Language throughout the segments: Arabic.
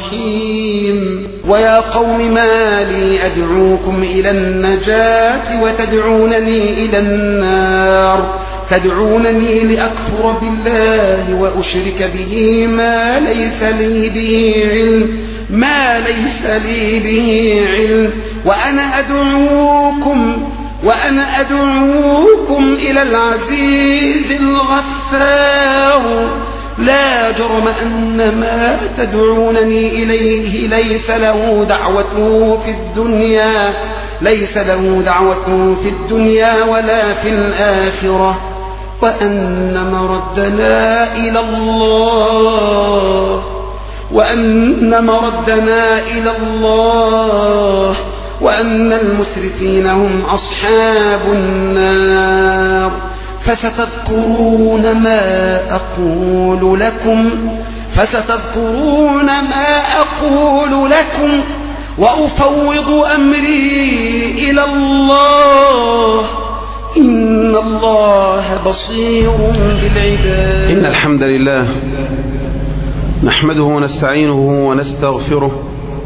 الرحيم. ويا قوم ما لي أدعوكم إلى النجاة وتدعونني إلى النار، تدعونني لأكفر بالله وأشرك به ما ليس لي به علم وأنا أدعوكم إلى العزيز الغفار. لا جرم أن ما تدعونني إليه ليس له دعوة في الدنيا ولا في الآخرة، وأن مردنا إلى الله وأن المسرفين هم أصحاب النار. فستذكرون ما أقول لكم وأفوض أمري إلى الله، إن الله بصير بالعباد. إن الحمد لله نحمده ونستعينه ونستغفره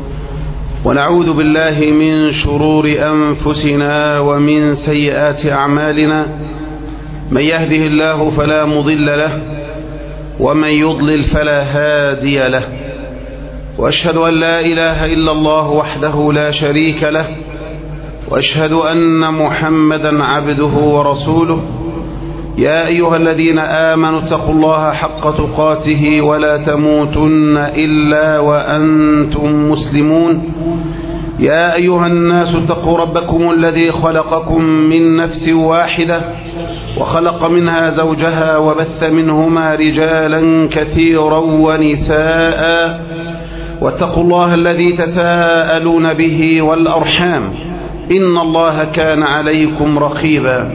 ونعوذ بالله من شرور أنفسنا ومن سيئات أعمالنا، من يهده الله فلا مضل له ومن يضلل فلا هادي له، وأشهد أن لا إله إلا الله وحده لا شريك له، وأشهد أن محمدا عبده ورسوله. يا أيها الذين آمنوا اتقوا الله حق تقاته ولا تموتن إلا وأنتم مسلمون. يا أيها الناس اتقوا ربكم الذي خلقكم من نفس واحدة وخلق منها زوجها وبث منهما رجالا كثيرا ونساء، واتقوا الله الذي تساءلون به والأرحام، إن الله كان عليكم رقيبا.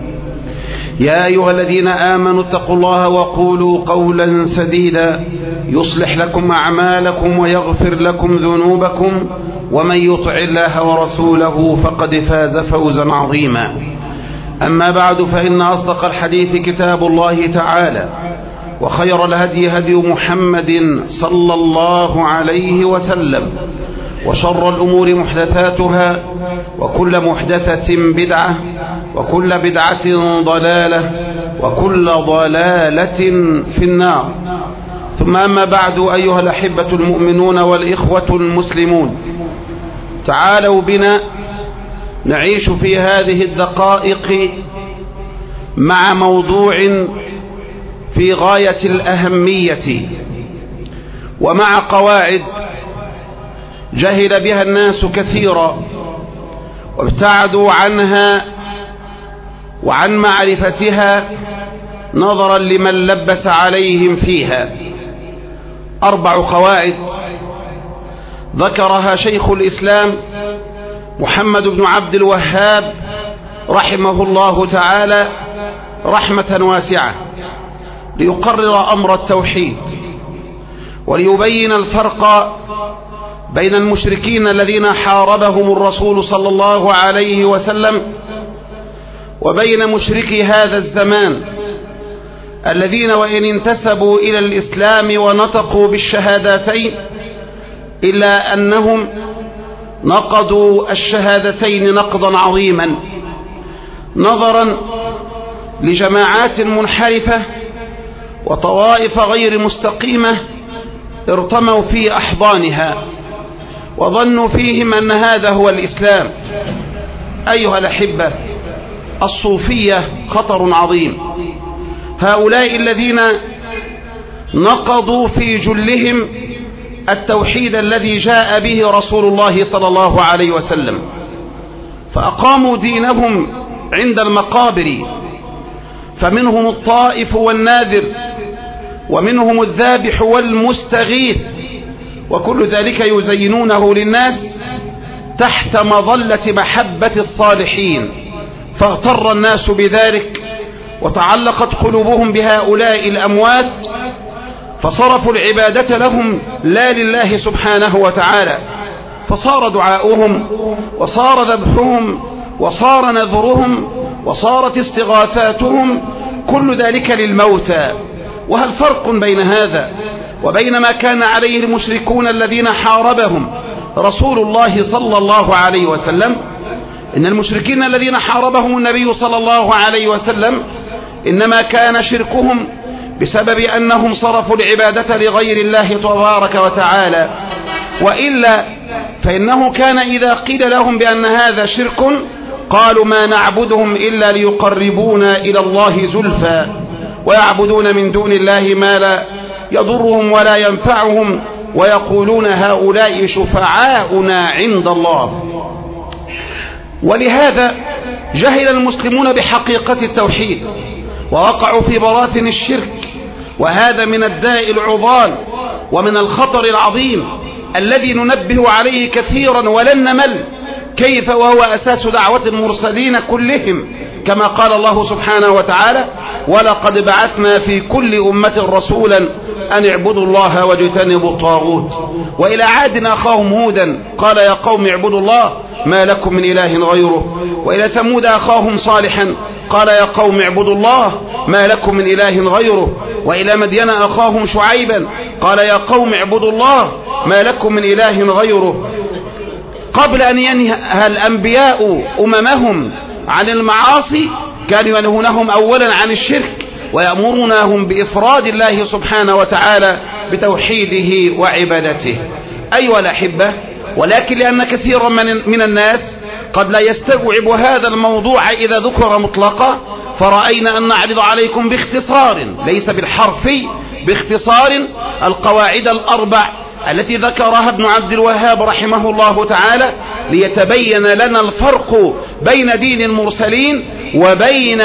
يا أيها الذين آمنوا اتقوا الله وقولوا قولا سديدا يصلح لكم أعمالكم ويغفر لكم ذنوبكم، ومن يطع الله ورسوله فقد فاز فوزا عظيما. أما بعد، فإن أصدق الحديث كتاب الله تعالى، وخير الهدي هدي محمد صلى الله عليه وسلم، وشر الأمور محدثاتها، وكل محدثة بدعة، وكل بدعة ضلالة، وكل ضلالة في النار. ثم أما بعد، أيها الأحبة المؤمنون والإخوة المسلمون، تعالوا بنا نعيش في هذه الدقائق مع موضوع في غاية الأهمية، ومع قواعد جهل بها الناس كثيرا وابتعدوا عنها وعن معرفتها نظرا لمن لبس عليهم فيها. 4 قواعد ذكرها شيخ الإسلام محمد بن عبد الوهاب رحمه الله تعالى رحمة واسعة، ليقرر أمر التوحيد، وليبين الفرق بين المشركين الذين حاربهم الرسول صلى الله عليه وسلم وبين مشركي هذا الزمان الذين وإن انتسبوا إلى الإسلام ونطقوا بالشهادتين إلا أنهم نقضوا الشهادتين نقضا عظيما، نظرا لجماعات منحرفة وطوائف غير مستقيمة ارتموا في أحضانها وظنوا فيهم أن هذا هو الإسلام. أيها الأحبة، الصوفية خطر عظيم. هؤلاء الذين نقضوا في جلهم التوحيد الذي جاء به رسول الله صلى الله عليه وسلم، فأقاموا دينهم عند المقابر، فمنهم الطائف والناذر، ومنهم الذابح والمستغيث، وكل ذلك يزينونه للناس تحت مظلة محبة الصالحين، فاغتر الناس بذلك وتعلقت قلوبهم بهؤلاء الأموات، فصرفوا العبادة لهم لا لله سبحانه وتعالى، فصار دعاؤهم وصار ذبحهم وصار نذرهم وصارت استغاثاتهم كل ذلك للموتى. وهل فرق بين هذا وبين ما كان عليه المشركون الذين حاربهم رسول الله صلى الله عليه وسلم. إن المشركين الذين حاربهم النبي صلى الله عليه وسلم إنما كان شركهم بسبب أنهم صرفوا العبادة لغير الله تبارك وتعالى، وإلا فإنه كان إذا قيل لهم بأن هذا شرك قالوا ما نعبدهم إلا ليقربونا إلى الله زلفى، ويعبدون من دون الله ما لا يضرهم ولا ينفعهم، ويقولون هؤلاء شفعاؤنا عند الله. ولهذا جهل المسلمون بحقيقة التوحيد ووقعوا في براثن الشرك، وهذا من الداء العضال ومن الخطر العظيم الذي ننبه عليه كثيرا ولن نمل، كيف وهو أساس دعوة المرسلين كلهم، كما قال الله سبحانه وتعالى ولقد بعثنا في كل أمة رسولا أن اعبدوا الله واجتنبوا الطاغوت. وإلى عاد أخاهم هودا قال يا قوم اعبدوا الله ما لكم من إله غيره. وإلى ثمود أخاهم صالحا قال يا قوم اعبدوا الله ما لكم من إله غيره. وإلى مدين أخاهم شعيبا قال يا قوم اعبدوا الله ما لكم من إله غيره. قبل أن ينهى الأنبياء أممهم عن المعاصي كانوا ينهونهم أولا عن الشرك ويأمرونهم بإفراد الله سبحانه وتعالى بتوحيده وعبادته. أيها الأحبة، ولكن لأن كثيرا من الناس قد لا يستوعب هذا الموضوع إذا ذكر مطلقا، فرأينا أن نعرض عليكم باختصار ليس بالحرفي، باختصار القواعد الأربع التي ذكرها ابن عبد الوهاب رحمه الله تعالى ليتبين لنا الفرق بين دين المرسلين وبين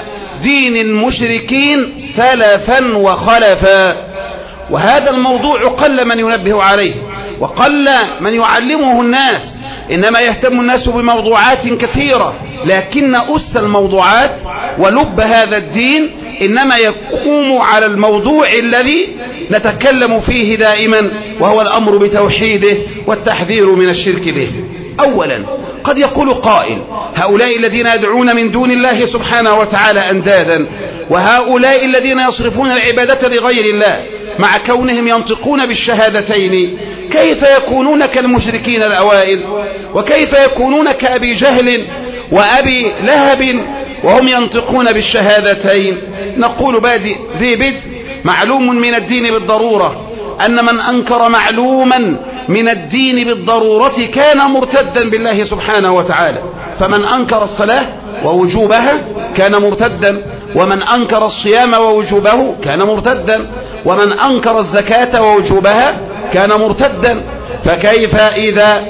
دين المشركين سلفا وخلفا. وهذا الموضوع قل من ينبه عليه وقل من يعلمه الناس، إنما يهتم الناس بموضوعات كثيرة، لكن أس الموضوعات ولب هذا الدين إنما يقوم على الموضوع الذي نتكلم فيه دائما، وهو الأمر بتوحيده والتحذير من الشرك به. أولا قد يقول قائل هؤلاء الذين يدعون من دون الله سبحانه وتعالى أندادا، وهؤلاء الذين يصرفون العبادة لغير الله مع كونهم ينطقون بالشهادتين كيف يكونون كالمشركين الأوائل؟ وكيف يكونون كأبي جهل وأبي لهب وهم ينطقون بالشهادتين؟ نقول ذي بدء معلوم من الدين بالضرورة أن من أنكر معلوما من الدين بالضرورة كان مرتدا بالله سبحانه وتعالى. فمن أنكر الصلاة ووجوبها كان مرتدا، ومن أنكر الصيام ووجوبه كان مرتدا، ومن أنكر الزكاة ووجوبها كان مرتدا. فكيف إذا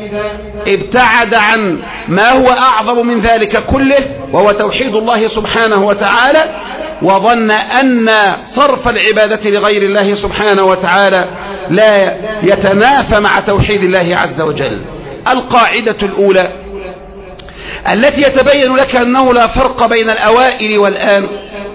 ابتعد عن ما هو أعظم من ذلك كله وهو توحيد الله سبحانه وتعالى، وظن أن صرف العبادة لغير الله سبحانه وتعالى لا يتنافى مع توحيد الله عز وجل؟ القاعدة الأولى التي يتبين لك أنه لا فرق بين الأوائل والآن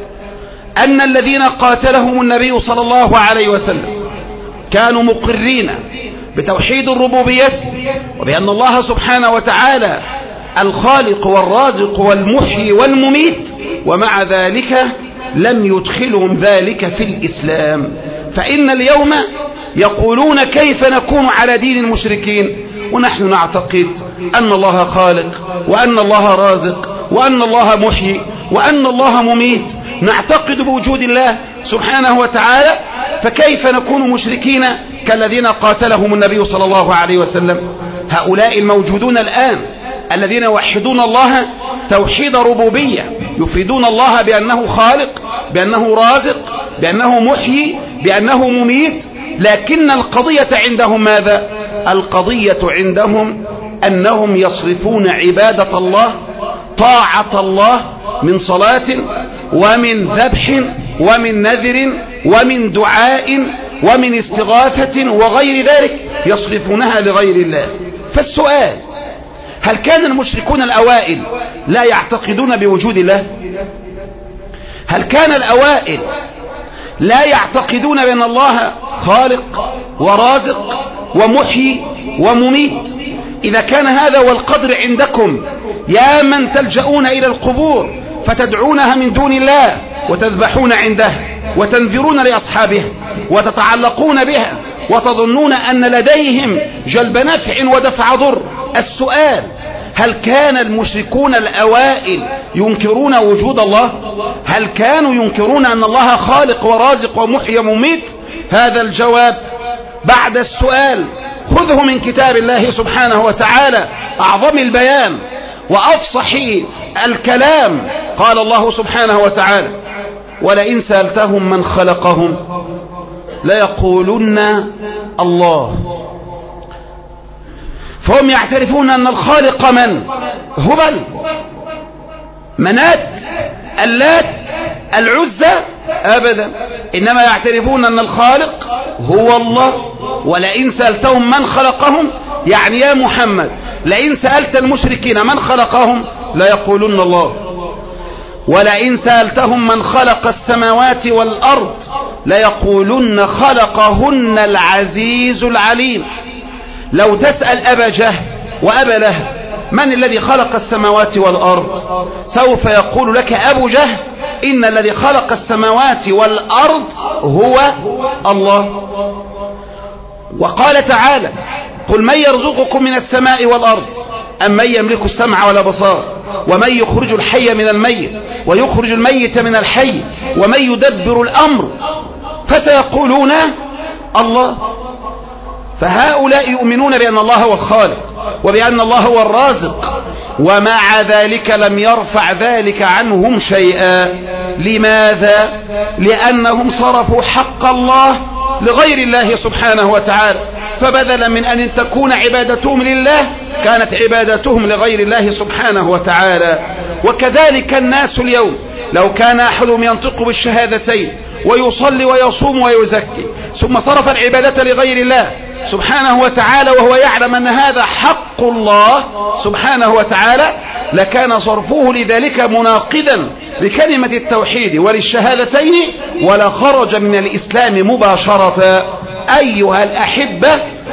أن الذين قاتلهم النبي صلى الله عليه وسلم كانوا مقرين بتوحيد الربوبية وبأن الله سبحانه وتعالى الخالق والرازق والمحيي والمميت، ومع ذلك لم يدخلهم ذلك في الإسلام. فإن اليوم يقولون كيف نكون على دين المشركين ونحن نعتقد أن الله خالق وأن الله رازق وأن الله محيي وأن الله مميت، نعتقد بوجود الله سبحانه وتعالى، فكيف نكون مشركين كالذين قاتلهم النبي صلى الله عليه وسلم؟ هؤلاء الموجودون الآن الذين يوحدون الله توحيد ربوبية، يفيدون الله بأنه خالق، بأنه رازق، بأنه محيي، بأنه مميت، لكن القضية عندهم ماذا؟ القضية عندهم أنهم يصرفون عبادة الله، طاعة الله، من صلاة ومن ذبح ومن نذر ومن دعاء ومن استغاثة وغير ذلك يصرفونها لغير الله. فالسؤال: هل كان المشركون الأوائل لا يعتقدون بوجود الله؟ هل كان الأوائل لا يعتقدون بأن الله خالق ورازق ومحيي ومميت؟ إذا كان هذا هو القدر عندكم يا من تلجؤون إلى القبور فتدعونها من دون الله وتذبحون عندها وتنذرون لأصحابها، وتتعلقون بها وتظنون أن لديهم جلب نفع ودفع ضر. السؤال: هل كان المشركون الأوائل ينكرون وجود الله؟ هل كانوا ينكرون أن الله خالق ورازق ومحيي ومميت؟ هذا الجواب بعد السؤال. خذه من كتاب الله سبحانه وتعالى أعظم البيان وأفصح الكلام. قال الله سبحانه وتعالى: ولئن سألتهم من خلقهم ليقولن الله. فهم يعترفون أن الخالق من؟ هبل، منات، اللات، العزى؟ أبدا، إنما يعترفون أن الخالق هو الله. ولئن سألتهم من خلقهم، يعني يا محمد لئن سألت المشركين من خلقهم ليقولن الله. ولئن سألتهم من خلق السماوات والأرض ليقولن خلقهن العزيز العليم. لو تسأل أبا جهل وأبا لهب من الذي خلق السماوات والأرض، سوف يقول لك أبو جهل: إن الذي خلق السماوات والأرض هو الله. وقال تعالى: قل من يرزقكم من السماء والأرض أم من يملك السمع والأبصار ومن يخرج الحي من الميت ويخرج الميت من الحي ومن يدبر الأمر. فسيقولون الله. فهؤلاء يؤمنون بأن الله هو الخالق وبأن الله هو الرازق، ومع ذلك لم يرفع ذلك عنهم شيئا. لماذا؟ لأنهم صرفوا حق الله لغير الله سبحانه وتعالى. فبدلا من أن تكون عبادتهم لله كانت عبادتهم لغير الله سبحانه وتعالى. وكذلك الناس اليوم، لو كان أحدهم ينطق بالشهادتين ويصلي ويصوم ويزكي ثم صرف العبادة لغير الله سبحانه وتعالى وهو يعلم أن هذا حق الله سبحانه وتعالى، لكان صرفه لذلك مناقضا لكلمة التوحيد وللشهادتين ولا خرج من الإسلام مباشرة. أيها الأحبة،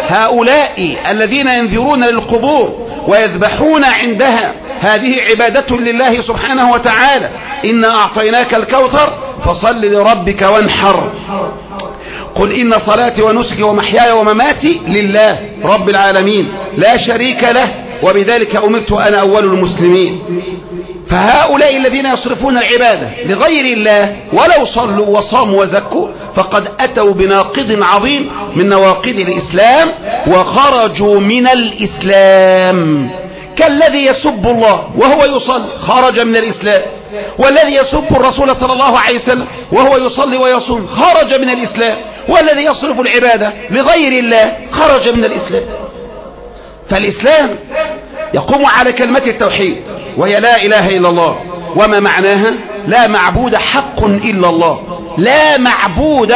هؤلاء الذين ينذرون للقبور ويذبحون عندها هذه عبادة لله سبحانه وتعالى. إنا أعطيناك الكوثر فصل لربك وانحر. قل إن صلاتي ونسكي ومحياي ومماتي لله رب العالمين لا شريك له وبذلك أمرت أنا أول المسلمين. فهؤلاء الذين يصرفون العبادة لغير الله ولو صلوا وصاموا وزكوا فقد أتوا بناقض عظيم من نواقض الإسلام وخرجوا من الإسلام. كالذي يسب الله وهو يصلي خرج من الإسلام، والذي يسب الرسول صلى الله عليه وسلم وهو يصلي ويصوم خرج من الإسلام، والذي يصرف العبادة لغير الله خرج من الإسلام. فالإسلام يقوم على كلمة التوحيد وهي لا إله إلا الله. وما معناها؟ لا معبود حق إلا الله. لا معبود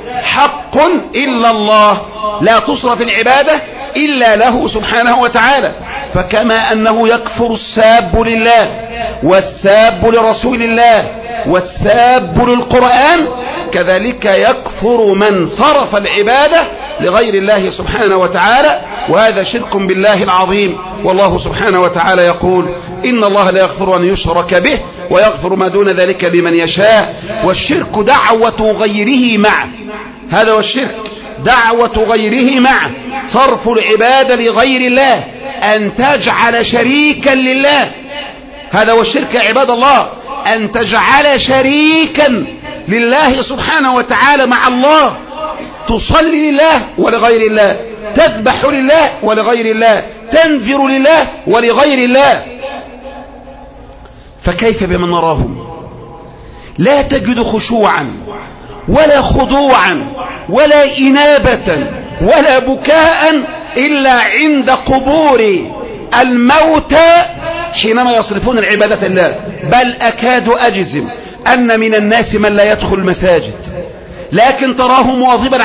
حق إلا الله، لا تصرف العبادة إلا له سبحانه وتعالى. فكما أنه يكفر الساب لله والساب لرسول الله والساب للقرآن، كذلك يكفر من صرف العبادة لغير الله سبحانه وتعالى، وهذا شرك بالله العظيم. والله سبحانه وتعالى يقول: إن الله لا يغفر أن يشرك به ويغفر ما دون ذلك لمن يشاء. والشرك دعوة غيره معه، هذا هو الشرك، دعوة غيره معه، صرف العبادة لغير الله، أن تجعل شريكا لله. هذا هو الشرك يا عباد الله، أن تجعل شريكا لله سبحانه وتعالى مع الله، تصلي لله ولغير الله، تذبح لله ولغير الله، تنذر لله ولغير الله. فكيف بمن نراهم لا تجد خشوعا ولا خضوعا ولا إنابة ولا بكاء إلا عند قبور الموتى حينما يصرفون العبادة لله. بل أكاد أجزم أن من الناس من لا يدخل المساجد، لكن تراه مواظبا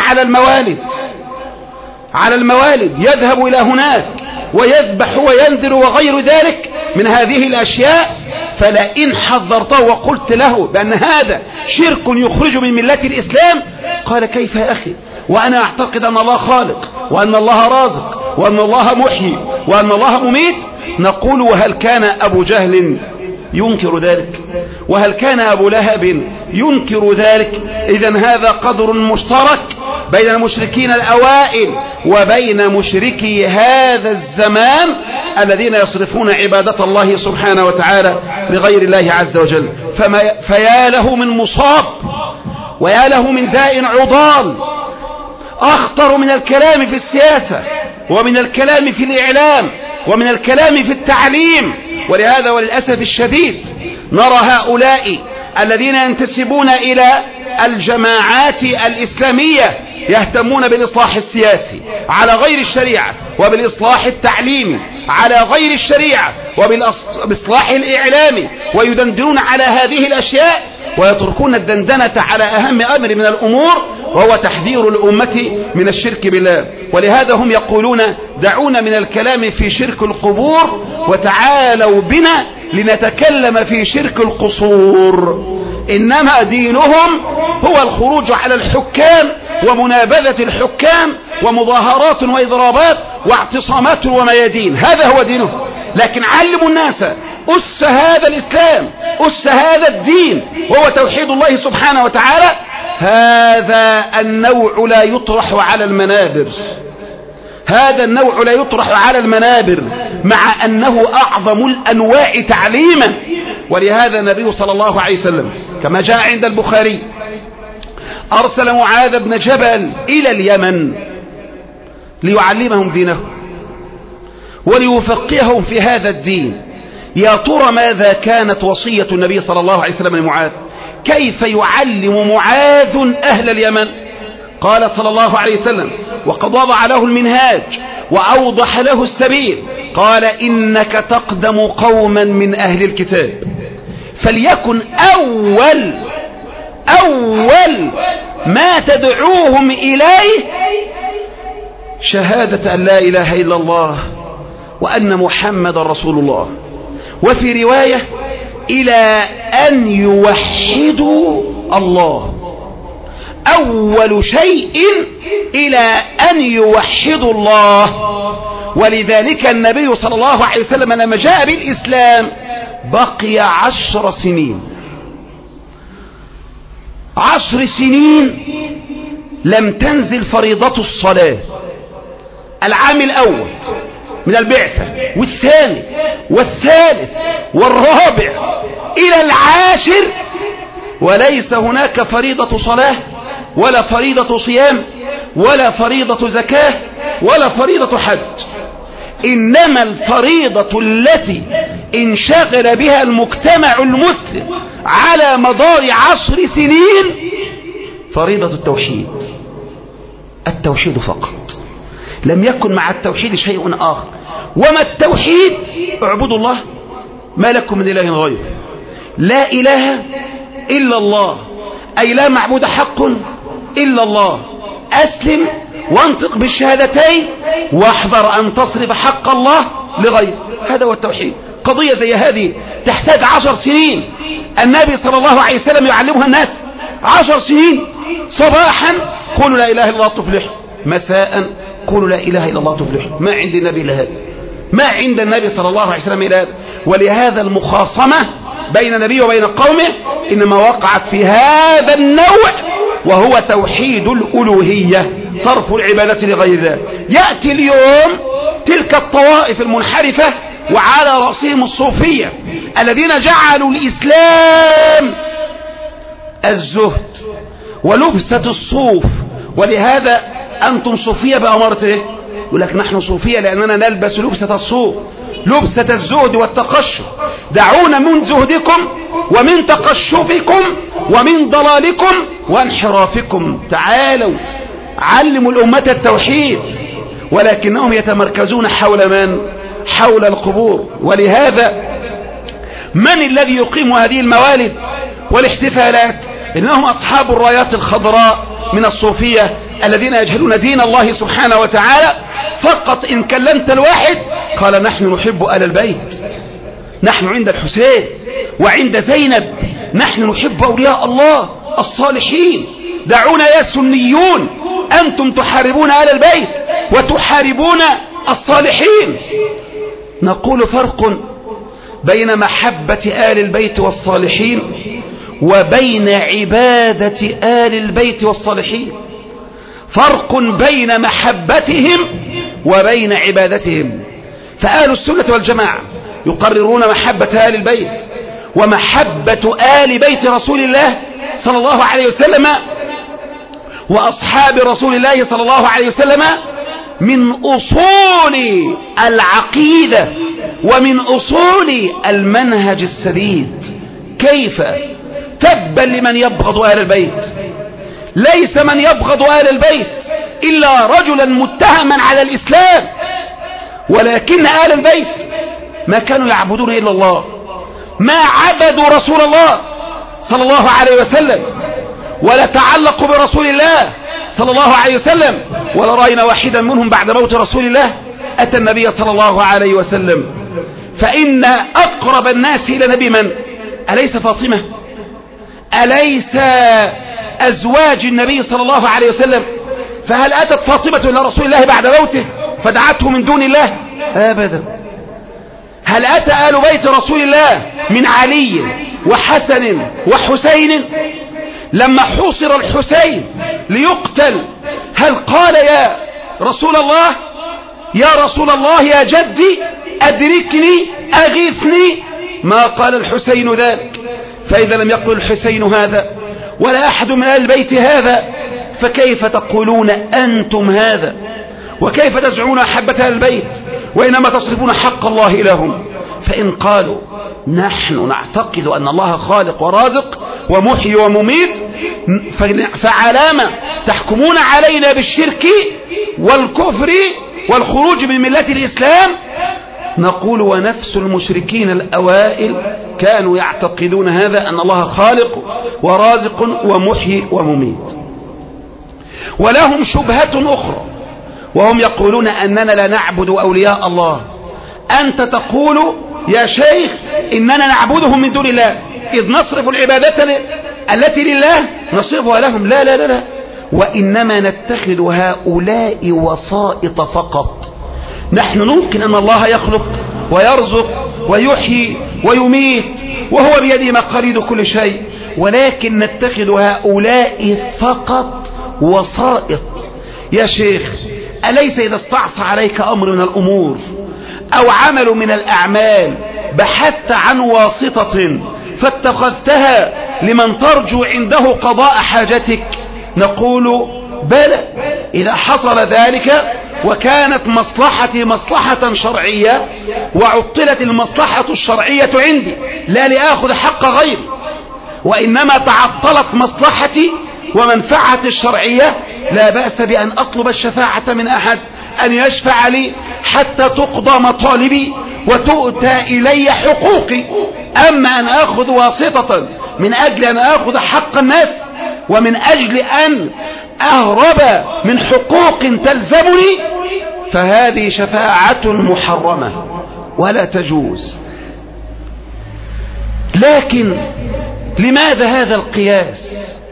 على الموالد يذهب إلى هناك ويذبح وينذر وغير ذلك من هذه الأشياء. فلئن حذرته وقلت له بأن هذا شرك يخرج من ملة الإسلام قال: كيف يا أخي وأنا أعتقد أن الله خالق وأن الله رازق وأن الله محيي وأن الله مميت؟ نقول: وهل كان أبو جهل ينكر ذلك؟ وهل كان أبو لهب ينكر ذلك؟ إذن هذا قدر مشترك بين المشركين الأوائل وبين مشركي هذا الزمان الذين يصرفون عبادة الله سبحانه وتعالى لغير الله عز وجل. فيا له من مصاب ويا له من داء عضال أخطر من الكلام في السياسة ومن الكلام في الإعلام ومن الكلام في التعليم. ولهذا وللأسف الشديد نرى هؤلاء الذين ينتسبون إلى الجماعات الإسلامية يهتمون بالإصلاح السياسي على غير الشريعة وبالإصلاح التعليمي على غير الشريعة وبالإصلاح الإعلامي ويدندنون على هذه الأشياء ويتركون الدندنة على أهم أمر من الأمور وهو تحذير الأمة من الشرك بالله. ولهذا هم يقولون دعونا من الكلام في شرك القبور وتعالوا بنا لنتكلم في شرك القصور. إنما دينهم هو الخروج على الحكام ومنابذة الحكام ومظاهرات وإضرابات واعتصامات وميادين، هذا هو دينهم. لكن علموا الناس أس هذا الإسلام، أس هذا الدين وهو توحيد الله سبحانه وتعالى. هذا النوع لا يطرح على المنابر، هذا النوع لا يطرح على المنابر مع أنه أعظم الأنواع تعليما. ولهذا النبي صلى الله عليه وسلم كما جاء عند البخاري أرسل معاذ بن جبل إلى اليمن ليعلمهم دينه وليفقههم في هذا الدين. يا ترى ماذا كانت وصية النبي صلى الله عليه وسلم لمعاذ؟ كيف يعلم معاذ أهل اليمن؟ قال صلى الله عليه وسلم وقد وضع له المنهاج وأوضح له السبيل، قال إنك تقدم قوما من أهل الكتاب فليكن أول ما تدعوهم إليه شهادة أن لا إله إلا الله وأن محمد رسول الله، وفي رواية إلى أن يوحدوا الله. أول شيء إلى أن يوحدوا الله. ولذلك النبي صلى الله عليه وسلم لما جاء بالإسلام بقي 10 سنين، 10 سنين لم تنزل فريضة الصلاة. العام الأول من البعثة والثاني والثالث والرابع إلى العاشر وليس هناك فريضة صلاة ولا فريضة صيام ولا فريضة زكاة ولا فريضة حج. إنما الفريضة التي انشغل بها المجتمع المسلم على مدار 10 سنين فريضة التوحيد، التوحيد فقط، لم يكن مع التوحيد شيء آخر. وما التوحيد؟ اعبدوا الله ما لكم من إله غيره، لا إله إلا الله، أي لا معبود حق إلا الله. أسلم وانطق بالشهادتين واحذر أن تصرف حق الله لغيره، هذا هو التوحيد. قضية زي هذه تحتاج 10 سنين النبي صلى الله عليه وسلم يعلمها الناس. 10 سنين صباحا قولوا لا إله إلا الله تفلح، مساء قولوا لا إله إلا الله تفلح. ما عند النبي إلا هذا، ما عند النبي صلى الله عليه وسلم إلا هذا. ولهذا المخاصمة بين النبي وبين قومه إنما وقعت في هذا النوع وهو توحيد الألوهية، صرف العبادة لغير الله. يأتي اليوم تلك الطوائف المنحرفة وعلى رأسهم الصوفية الذين جعلوا الإسلام الزهد ولبسة الصوف. ولهذا أنتم صوفية بأمارة إيه؟ يقول لك نحن صوفية لأننا نلبس لبسة الصوف، لبسة الزهد والتقشف. دعونا من زهدكم ومن تقشفكم ومن ضلالكم وانحرافكم، تعالوا علموا الأمة التوحيد. ولكنهم يتمركزون حول من؟ حول القبور. ولهذا من الذي يقيم هذه الموالد والاحتفالات؟ إنهم أصحاب الرايات الخضراء من الصوفية الذين يجهلون دين الله سبحانه وتعالى. فقط إن كلمت الواحد قال نحن نحب آل البيت، نحن عند الحسين وعند زينب، نحن نحب أولياء الله الصالحين. دعونا يا سنيون، أنتم تحاربون آل البيت وتحاربون الصالحين. نقول فرق بين محبة آل البيت والصالحين وبين عبادة آل البيت والصالحين. فرق بين محبتهم وبين عبادتهم. فأهل السنة والجماعة يقررون محبة آل البيت ومحبة آل بيت رسول الله صلى الله عليه وسلم وأصحاب رسول الله صلى الله عليه وسلم من أصول العقيدة ومن أصول المنهج السديد. كيف؟ تبا لمن يبغض آل البيت. ليس من يبغض آل البيت إلا رجلا متهما على الإسلام، ولكن آل البيت ما كانوا يعبدون إلا الله، ما عبدوا رسول الله صلى الله عليه وسلم ولا تعلقوا برسول الله صلى الله عليه وسلم، ولا رأينا واحدا منهم بعد موت رسول الله أتى النبي صلى الله عليه وسلم. فإن أقرب الناس إلى نبي من؟ أليس فاطمة؟ أليس أزواج النبي صلى الله عليه وسلم؟ فهل أتت فاطمة إلى رسول الله بعد موته فدعته من دون الله؟ أبدا. هل أتى آل بيت رسول الله من علي وحسن وحسين؟ لما حوصر الحسين ليقتل هل قال يا رسول الله يا رسول الله يا جدي أدركني أغيثني؟ ما قال الحسين ذلك. فإذا لم يقل الحسين هذا ولا أحد من آل البيت هذا، فكيف تقولون أنتم هذا؟ وكيف تزعمون أحبة آل البيت وإنما تصرفون حق الله إليهم؟ فإن قالوا نحن نعتقد أن الله خالق ورازق ومحيي ومميت، فعلامة تحكمون علينا بالشرك والكفر والخروج من ملة الإسلام؟ نقول ونفس المشركين الأوائل كانوا يعتقدون هذا، أن الله خالق ورازق ومحيي ومميت. ولهم شبهة أخرى وهم يقولون أننا لا نعبد أولياء الله. أنت تقول يا شيخ إننا نعبدهم من دون الله، إذ نصرف العبادة التي لله نصرفها لهم. لا لا لا لا، وإنما نتخذ هؤلاء وسائط فقط. نحن نمكن أن الله يخلق ويرزق ويحيي ويميت وهو بيده مقاليد كل شيء، ولكن نتخذ هؤلاء فقط وسائط. يا شيخ أليس إذا استعصى عليك أمر من الأمور أو عمل من الأعمال بحثت عن واسطة فاتخذتها لمن ترجو عنده قضاء حاجتك؟ نقول بلى، إذا حصل ذلك وكانت مصلحتي مصلحة شرعية وعطلت المصلحة الشرعية عندي لا لآخذ حق غيري، وإنما تعطلت مصلحتي ومنفعتي الشرعية، لا بأس بأن أطلب الشفاعة من أحد أن يشفع لي حتى تقضى مطالبي وتؤتى إلي حقوقي. أما أن أخذ واسطة من أجل أن أخذ حق الناس ومن أجل أن أهرب من حقوق تلزمني، فهذه شفاعة محرمة ولا تجوز. لكن لماذا هذا القياس؟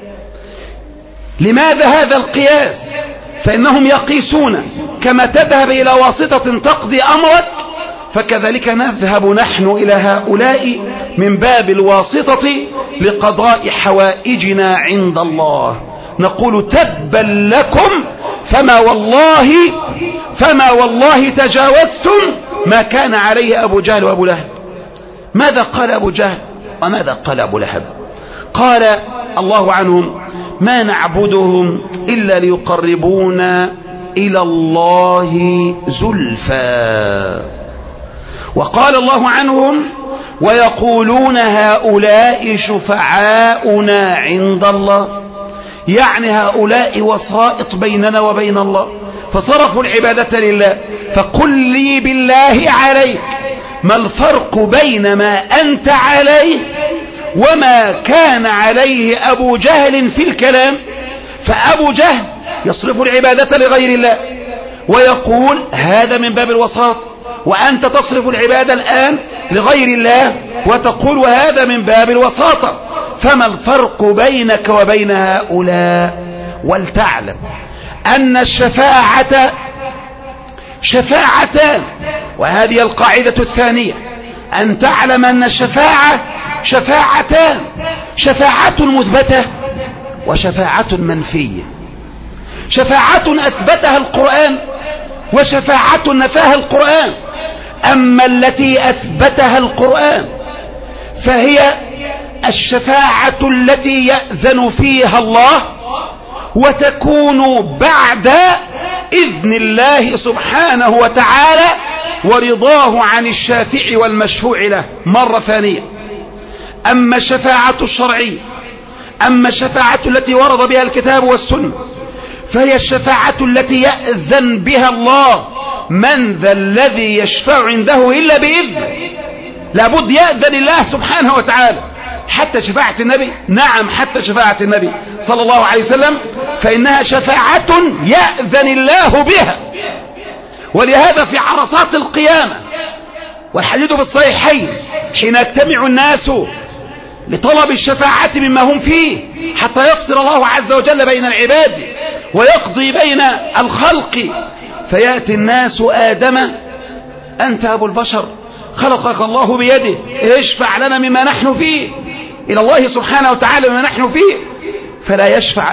لماذا هذا القياس؟ فإنهم يقيسون كما تذهب إلى واسطة تقضي أمرك فكذلك نذهب نحن إلى هؤلاء من باب الواسطة لقضاء حوائجنا عند الله. نقول تبا لكم فما والله تجاوزتم ما كان عليه أبو جهل وأبو لهب. ماذا قال أبو جهل وماذا قال أبو لهب؟ قال الله عنهم ما نعبدهم إلا ليقربونا إلى الله زلفى. وقال الله عنهم ويقولون هؤلاء شفعاؤنا عند الله، يعني هؤلاء وسائط بيننا وبين الله، فصرفوا العبادة لله. فقل لي بالله عليك ما الفرق بين ما أنت عليه وما كان عليه أبو جهل في الكلام؟ فأبو جهل يصرف العبادة لغير الله ويقول هذا من باب الوساط، وأنت تصرف العبادة الآن لغير الله وتقول وهذا من باب الوساطة. فما الفرق بينك وبين هؤلاء؟ ولتعلم أن الشفاعة شفاعتان، وهذه القاعدة الثانية، أن تعلم أن الشفاعة شفاعتان، شفاعة مثبتة وشفاعة منفية. شفاعة أثبتها القرآن وشفاعة نفاها القرآن. أما التي أثبتها القرآن فهي الشفاعة التي يأذن فيها الله وتكون بعد إذن الله سبحانه وتعالى ورضاه عن الشافع والمشفوع له مرة ثانية. أما الشفاعة الشرعية، أما الشفاعة التي ورد بها الكتاب والسنة فهي الشفاعة التي يأذن بها الله. من ذا الذي يشفع عنده إلا بإذنه؟ لابد يأذن الله سبحانه وتعالى. حتى شفاعة النبي، نعم حتى شفاعة النبي صلى الله عليه وسلم فإنها شفاعة يأذن الله بها. ولهذا في عرصات القيامة والحديث في الصحيحين حين يجتمع الناس لطلب الشفاعة مما هم فيه حتى يفصل الله عز وجل بين العباد ويقضي بين الخلق، فيأتي الناس آدم أنت أبو البشر خلقك الله بيده اشفع لنا مما نحن فيه إلى الله سبحانه وتعالى مما نحن فيه، فلا يشفع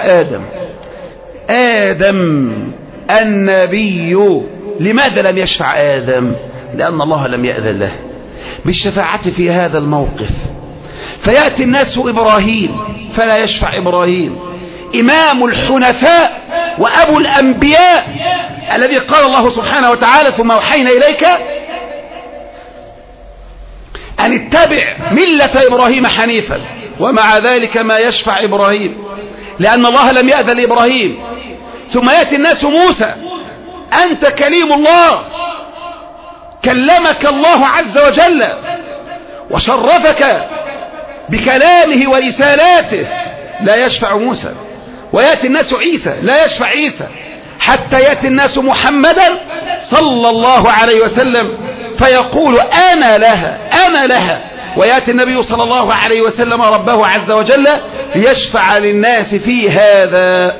آدم النبي. لماذا لم يشفع آدم؟ لأن الله لم يأذن له بالشفاعة في هذا الموقف. فيأتي الناس إبراهيم فلا يشفع إبراهيم، إمام الحنفاء وأبو الأنبياء الذي قال الله سبحانه وتعالى ثم أوحينا إليك أن اتبع ملة إبراهيم حنيفا، ومع ذلك ما يشفع إبراهيم لأن الله لم يأذن لإبراهيم. ثم يأتي الناس موسى أنت كليم الله، كلمك الله عز وجل وشرفك بكلامه ورسالاته، لا يشفع موسى. ويأتي الناس عيسى لا يشفع عيسى، حتى يأتي الناس محمدا صلى الله عليه وسلم فيقول أنا لها. ويأتي النبي صلى الله عليه وسلم ربه عز وجل ليشفع للناس في هذا.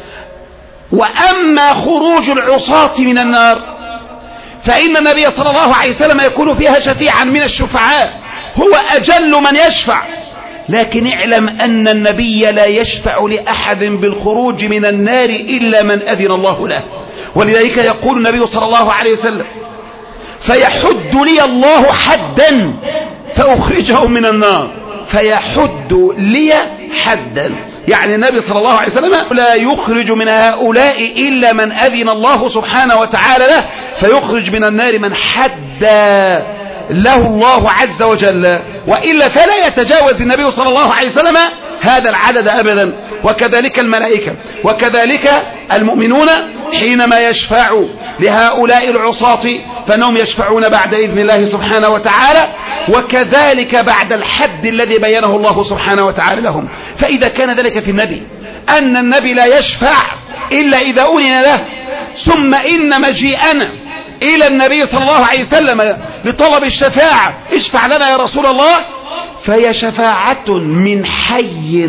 وأما خروج العصاة من النار فإن النبي صلى الله عليه وسلم يكون فيها شفيعا من الشفعاء، هو أجل من يشفع. لكن اعلم أن النبي لا يشفع لأحد بالخروج من النار إلا من أذن الله له. ولذلك يقول النبي صلى الله عليه وسلم فيحد لي الله حدا فأخرجهم من النار. فيحد لي حدا يعني النبي صلى الله عليه وسلم لا يخرج من هؤلاء إلا من أذن الله سبحانه وتعالى له، فيخرج من النار من حد له الله عز وجل، وإلا فلا يتجاوز النبي صلى الله عليه وسلم هذا العدد أبدا. وكذلك الملائكة وكذلك المؤمنون حينما يشفعوا لهؤلاء العصاة فإنهم يشفعون بعد إذن الله سبحانه وتعالى، وكذلك بعد الحد الذي بينه الله سبحانه وتعالى لهم. فإذا كان ذلك في النبي أن النبي لا يشفع إلا إذا أذن له، ثم إن مجيئنا إلى النبي صلى الله عليه وسلم لطلب الشفاعة اشفع لنا يا رسول الله، فهي شفاعة من حي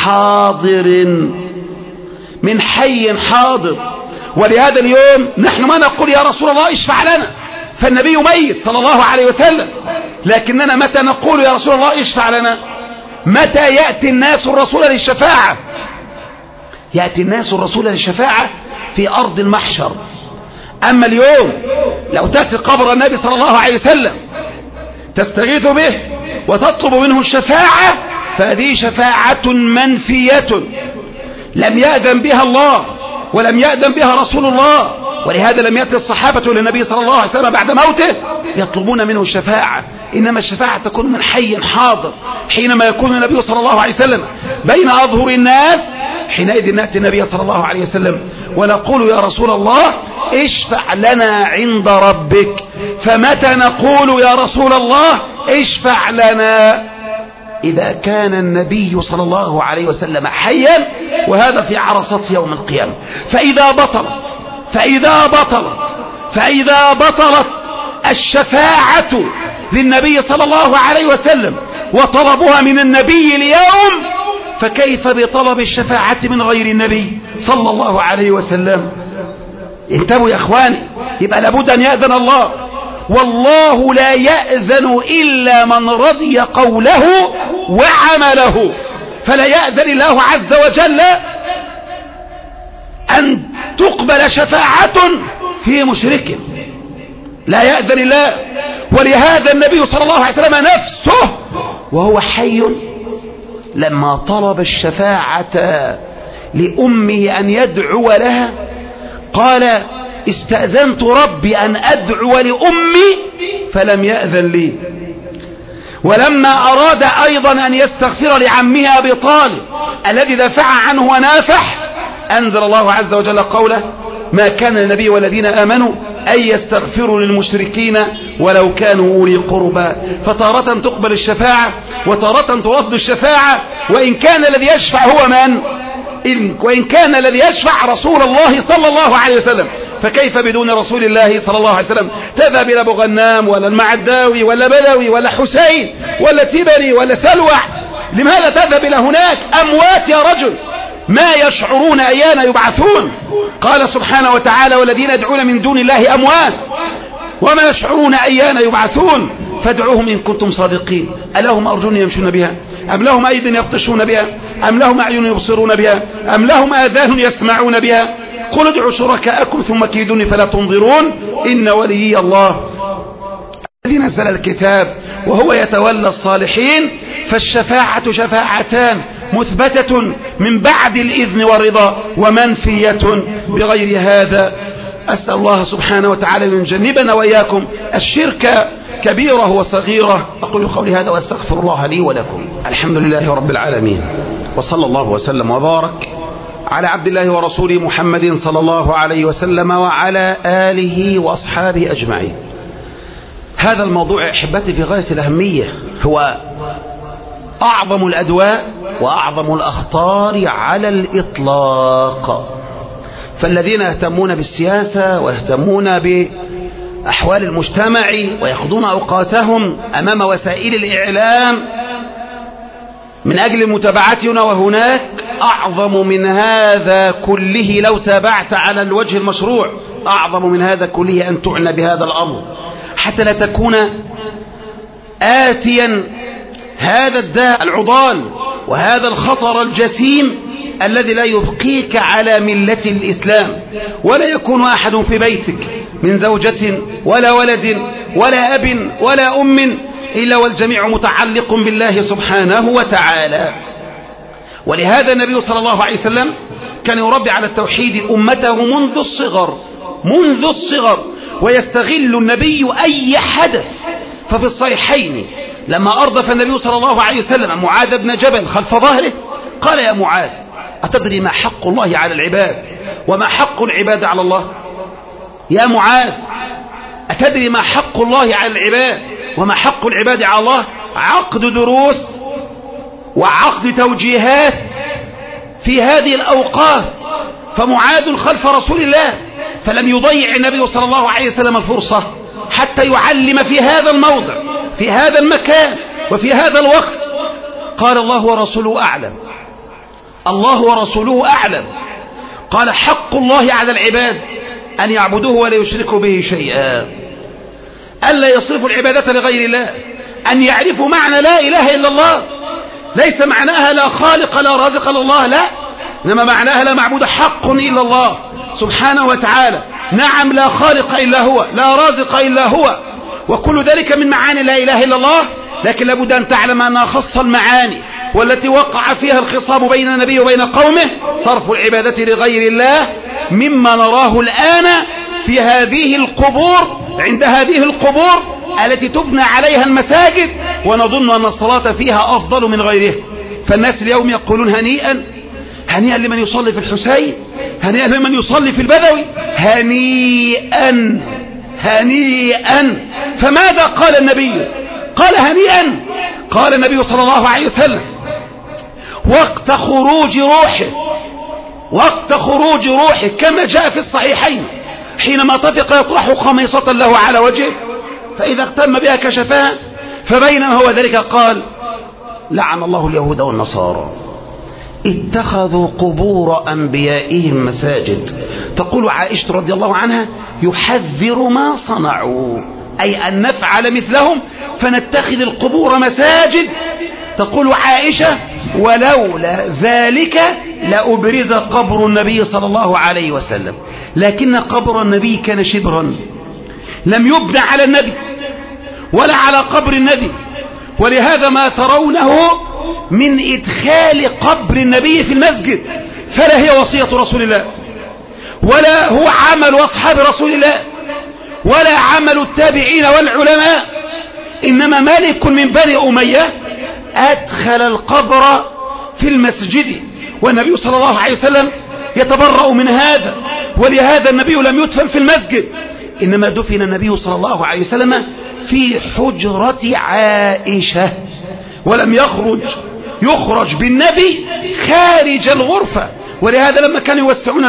حاضر. ولهذا اليوم نحن ما نقول يا رسول الله اشفع لنا، فالنبي ميت صلى الله عليه وسلم، لكننا متى نقول يا رسول الله اشفع لنا؟ متى يأتي الناس الرسول للشفاعة؟ يأتي الناس الرسول للشفاعة في أرض المحشر. أما اليوم لو تأتي قبر النبي صلى الله عليه وسلم تستغيث به وتطلب منه الشفاعة، فهذه شفاعة منفية لم يأذن بها الله ولم يأذن بها رسول الله. ولهذا لم يأتي الصحابة للنبي صلى الله عليه وسلم بعد موته يطلبون منه الشفاعة، إنما الشفاعة تكون من حي حاضر. حينما يكون النبي صلى الله عليه وسلم بين أظهر الناس حينئذ نأتي النبي صلى الله عليه وسلم ونقول يا رسول الله اشفع لنا عند ربك. فمتى نقول يا رسول الله اشفع لنا؟ إذا كان النبي صلى الله عليه وسلم حيا، وهذا في عرصات يوم القيامة. فإذا بطلت الشفاعة للنبي صلى الله عليه وسلم وطلبها من النبي اليوم، فكيف بطلب الشفاعة من غير النبي صلى الله عليه وسلم؟ انتبهوا يا اخواني، يبقى لابد ان يأذن الله، والله لا يأذن إلا من رضي قوله وعمله. فلا يأذن الله عز وجل أن تقبل شفاعة في مشرك لا يأذن الله. ولهذا النبي صلى الله عليه وسلم نفسه وهو حي لما طلب الشفاعة لأمه أن يدعو لها قال استأذنت ربي أن أدعو لأمي فلم يأذن لي. ولما أراد أيضا أن يستغفر لعمه أبي طالب الذي دفع عنه ونافح أنزل الله عز وجل قوله ما كان النبي والذين آمنوا أن يستغفروا للمشركين ولو كانوا أولي قربى. فتارة تقبل الشفاعة وتارة ترد الشفاعة، وإن كان الذي يشفع هو من؟ وإن كان الذي يشفع رسول الله صلى الله عليه وسلم، فكيف بدون رسول الله صلى الله عليه وسلم؟ تذهب إلى أبو غنام ولا المعداوي ولا بدوي ولا حسين ولا تبري ولا سلوع؟ لماذا تذهب إلى هناك؟ أموات يا رجل ما يشعرون أيان يبعثون. قال سبحانه وتعالى والذين يدعون من دون الله أموات وما يشعرون أيان يبعثون فادعوهم إن كنتم صادقين. ألهم أرجل يمشون بها أم لهم أيد يبطشون بها أم لهم أعين يبصرون بها أم لهم آذان يسمعون بها قل ادعوا شركاءكم ثم كيدوني فلا تنظرون إن وليي الله الذي نزل الكتاب وهو يتولى الصالحين. فالشفاعة شفاعتان مثبتة من بعد الإذن والرضا ومنفية بغير هذا. أسأل الله سبحانه وتعالى أن يجنبنا وإياكم الشرك كبيرة وصغيرة. أقول قولي هذا وأستغفر الله لي ولكم. الحمد لله رب العالمين وصلى الله وسلم وبارك على عبد الله ورسوله محمد صلى الله عليه وسلم وعلى آله وأصحابه أجمعين. هذا الموضوع أحبتي في غاية الأهمية، هو أعظم الأدواء وأعظم الأخطار على الإطلاق. فالذين يهتمون بالسياسة ويهتمون بأحوال المجتمع ويقضون أوقاتهم أمام وسائل الإعلام من أجل متابعتنا هنا وهناك أعظم من هذا كله لو تابعت على الوجه المشروع. أعظم من هذا كله أن تعنى بهذا الأمر حتى لا تكون آتيا هذا الداء العضال وهذا الخطر الجسيم الذي لا يبقيك على ملة الإسلام. ولا يكون أحد في بيتك من زوجة ولا ولد ولا أب ولا أم إلا والجميع متعلق بالله سبحانه وتعالى. ولهذا النبي صلى الله عليه وسلم كان يربي على التوحيد أمته منذ الصغر ويستغل النبي أي حدث. ففي الصحيحين لما أردف النبي صلى الله عليه وسلم معاذ بن جبل خلف ظهره قال يا معاذ أتدري ما حق الله على العباد وما حق العباد على الله؟ يا معاذ أتدري ما حق الله على العباد وما حق العباد على الله؟ عقد دروس وعقد توجيهات في هذه الأوقات. فمعاذ خلف رسول الله فلم يضيع النبي صلى الله عليه وسلم الفرصة حتى يعلم في هذا الموضع في هذا المكان وفي هذا الوقت. قال الله ورسوله أعلم، الله ورسوله أعلم. قال حق الله على العباد أن يعبدوه ولا يشركوا به شيئا، ألا يصرفوا العبادة لغير الله، أن يعرفوا معنى لا إله إلا الله. ليس معناها لا خالق لا رازق إلا الله، لا، إنما معناها لا معبود حق إلا الله سبحانه وتعالى. نعم لا خالق إلا هو، لا رازق إلا هو، وكل ذلك من معاني لا إله إلا الله. لكن لابد أن تعلم أنها خص المعاني والتي وقع فيها الخصام بين النبي وبين قومه صرف العبادة لغير الله، مما نراه الآن في هذه القبور، عند هذه القبور التي تبنى عليها المساجد ونظن أن الصلاة فيها أفضل من غيرها. فالناس اليوم يقولون هنيئا هنيئا لمن يصلي في الحسين، هنيئا لمن يصلي في البدوي، هنيئا هنيئا. فماذا قال النبي؟ قال هنيئا. قال النبي صلى الله عليه وسلم وقت خروج روحه كما جاء في الصحيحين حينما طفق يطرح قميصة له على وجهه فإذا اغتم بها كشفها، فبينما هو ذلك قال لعن الله اليهود والنصارى اتخذوا قبور أنبيائهم مساجد. تقول عائشة رضي الله عنها يحذر ما صنعوا، أي أن نفعل مثلهم فنتخذ القبور مساجد تقول عائشة: ولولا ذلك لأبرز قبر النبي صلى الله عليه وسلم. لكن قبر النبي كان شبرا، لم يبنى على النبي ولا على قبر النبي، ولهذا ما ترونه من إدخال قبر النبي في المسجد فلا هي وصية رسول الله، ولا هو عمل أصحاب رسول الله، ولا عمل التابعين والعلماء، إنما مالك من بني أمية أدخل القبر في المسجد، والنبي صلى الله عليه وسلم يتبرأ من هذا، ولهذا النبي لم يدفن في المسجد، إنما دفن النبي صلى الله عليه وسلم في حجرة عائشة، ولم يخرج بالنبي خارج الغرفة. ولهذا لما كانوا يوسعون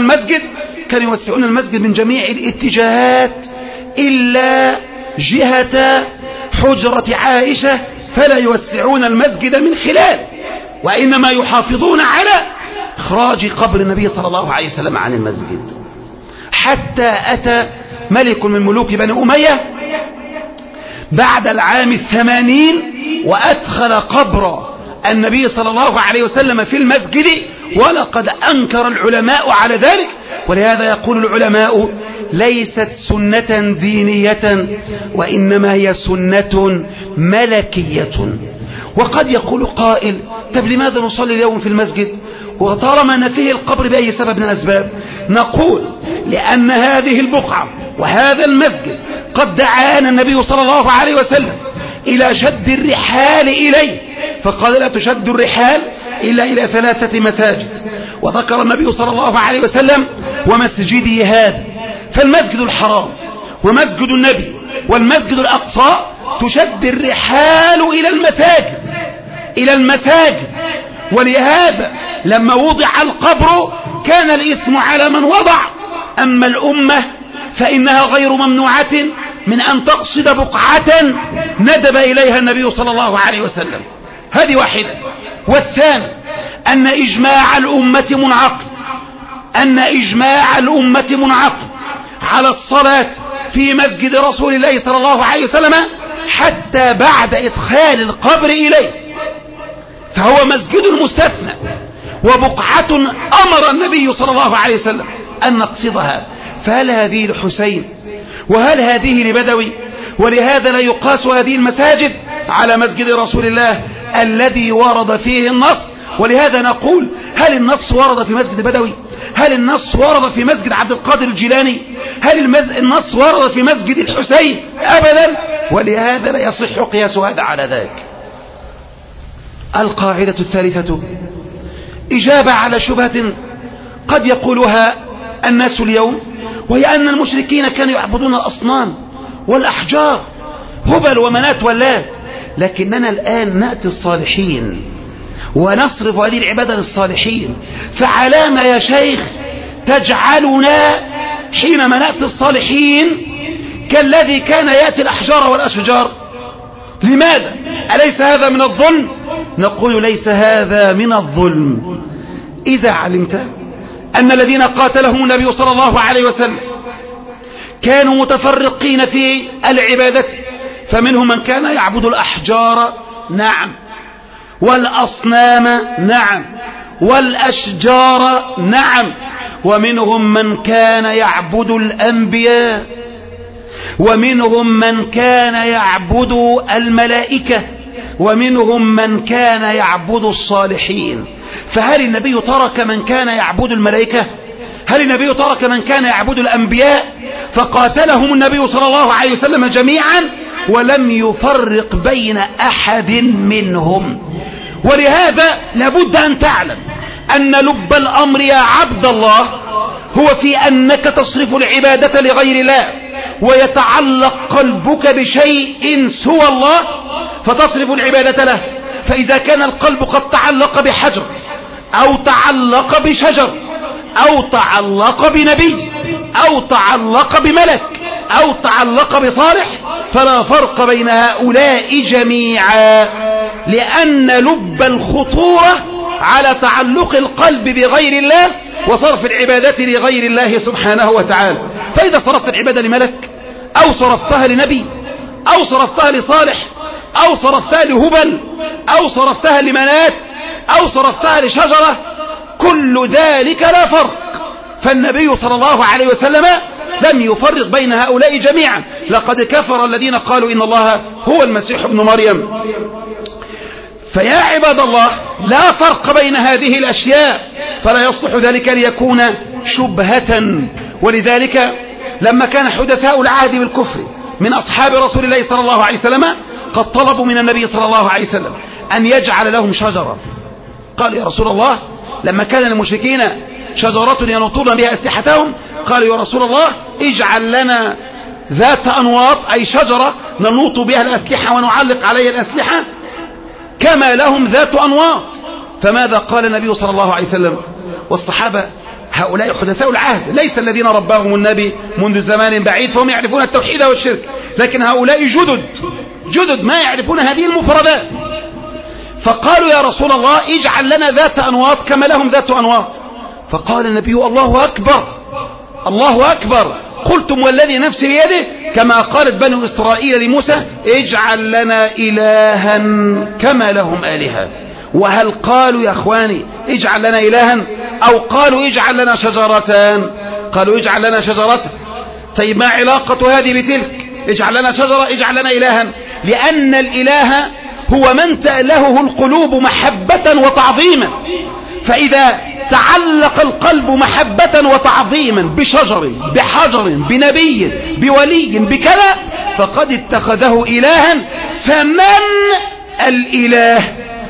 المسجد من جميع الاتجاهات إلا جهة حجرة عائشة، فلا يوسعون المسجد من خلال، وإنما يحافظون على إخراج قبر النبي صلى الله عليه وسلم عن المسجد. حتى أتى ملك من ملوك بني أمية بعد العام 80 وأدخل قبر النبي صلى الله عليه وسلم في المسجد، ولقد أنكر العلماء على ذلك. ولهذا يقول العلماء: ليست سنة دينية، وإنما هي سنة ملكية. وقد يقول قائل: طب لماذا نصلي اليوم في المسجد وطالما أن فيه القبر بأي سبب من الأسباب؟ نقول: لأن هذه البقعة وهذا المسجد قد دعانا النبي صلى الله عليه وسلم إلى شد الرحال إليه، فقال: لا تشد الرحال إلا إلى 3 مساجد، وذكر النبي صلى الله عليه وسلم: ومسجدي هذا. فالمسجد الحرام ومسجد النبي والمسجد الأقصى تشد الرحال إلى المساجد. ولهذا لما وضع القبر كان الإثم على من وضع، أما الأمة فإنها غير ممنوعة من أن تقصد بقعة ندب إليها النبي صلى الله عليه وسلم. هذه واحدة. والثاني أن إجماع الأمة منعقد على الصلاة في مسجد رسول الله صلى الله عليه وسلم حتى بعد إدخال القبر إليه، فهو مسجد مستثنى وبقعة أمر النبي صلى الله عليه وسلم أن نقصدها. فهل هذه لحسين وهل هذه لبدوي؟ ولهذا لا يقاس هذه المساجد على مسجد رسول الله الذي ورد فيه النص. ولهذا نقول: هل النص ورد في مسجد بدوي؟ هل النص ورد في مسجد عبد القادر الجيلاني؟ هل النص ورد في مسجد الحسين؟ أبدا. ولهذا لا يصح قياس هذا على ذاك. القاعدة الثالثة إجابة على شبهة قد يقولها الناس اليوم، وهي أن المشركين كانوا يعبدون الأصنام والأحجار، هبل ومنات واللات، لكننا الآن نأتي الصالحين ونصرف هذه العبادة للصالحين. فعلام يا شيخ تجعلنا حينما نأتي الصالحين كالذي كان يأتي الأحجار والأشجار؟ لماذا؟ أليس هذا من الظلم؟ نقول: ليس هذا من الظلم إذا علمت أن الذين قاتلهم النبي صلى الله عليه وسلم كانوا متفرقين في العبادة، فمنهم من كان يعبد الأحجار، نعم، والأصنام، نعم، والأشجار، نعم، ومنهم من كان يعبد الأنبياء، ومنهم من كان يعبد الملائكة، ومنهم من كان يعبد الصالحين. فهل النبي ترك من كان يعبد الملائكة؟ هل النبي ترك من كان يعبد الأنبياء؟ فقاتلهم النبي صلى الله عليه وسلم جميعا ولم يفرق بين أحد منهم. ولهذا لابد أن تعلم أن لب الأمر يا عبد الله هو في أنك تصرف العبادة لغير الله، ويتعلق قلبك بشيء سوى الله فتصرف العبادة له. فإذا كان القلب قد تعلق بحجر أو تعلق بشجر أو تعلق بنبي أو تعلق بملك أو تعلق بصالح فلا فرق بين هؤلاء جميعا، لأن لب الخطورة على تعلق القلب بغير الله وصرف العبادة لغير الله سبحانه وتعالى. فإذا صرفت العبادة لملك أو صرفتها لنبي أو صرفتها لصالح أو صرفتها لهبل أو صرفتها لمنات أو صرفتها لشجرة، كل ذلك لا فرق. فالنبي صلى الله عليه وسلم لم يفرق بين هؤلاء جميعا. لقد كفر الذين قالوا إن الله هو المسيح ابن مريم. فيا عباد الله، لا فرق بين هذه الأشياء، فلا يصلح ذلك ليكون شبهة. ولذلك لما كان حدثاء العهد بالكفر من أصحاب رسول الله صلى الله عليه وسلم قد طلبوا من النبي صلى الله عليه وسلم أن يجعل لهم شجرة. قال يا رسول الله، لما كان المشركين شجرة ينطون بها أسلحتهم، قالوا يا رسول الله اجعل لنا ذات أنواط، أي شجرة ننوط بها الأسلحة ونعلق عليها الأسلحة كما لهم ذات أنواط. فماذا قال النبي صلى الله عليه وسلم؟ والصحابة هؤلاء حدثاء العهد، ليس الذين رباهم النبي منذ زمان بعيد فهم يعرفون التوحيد والشرك، لكن هؤلاء جدد ما يعرفون هذه المفردات. فقالوا يا رسول الله اجعل لنا ذات أنواط كما لهم ذات أنواط. فقال النبي الله أكبر الله أكبر، قلتم والذي نفسي بيده، كما قالت بنو إسرائيل لموسى اجعل لنا إلها كما لهم آلهة. وهل قالوا يا أخواني اجعل لنا إلها أو قالوا اجعل لنا شجرتان؟ قالوا اجعل لنا شجرة. طيب ما علاقة هذه بتلك؟ اجعل لنا شجرة اجعل لنا إلها، لأن الإله هو من تألهه القلوب محبة وتعظيما. فإذا تعلق القلب محبة وتعظيما بشجر بحجر بنبي بولي بكذا فقد اتخذه إلها. فمن الإله؟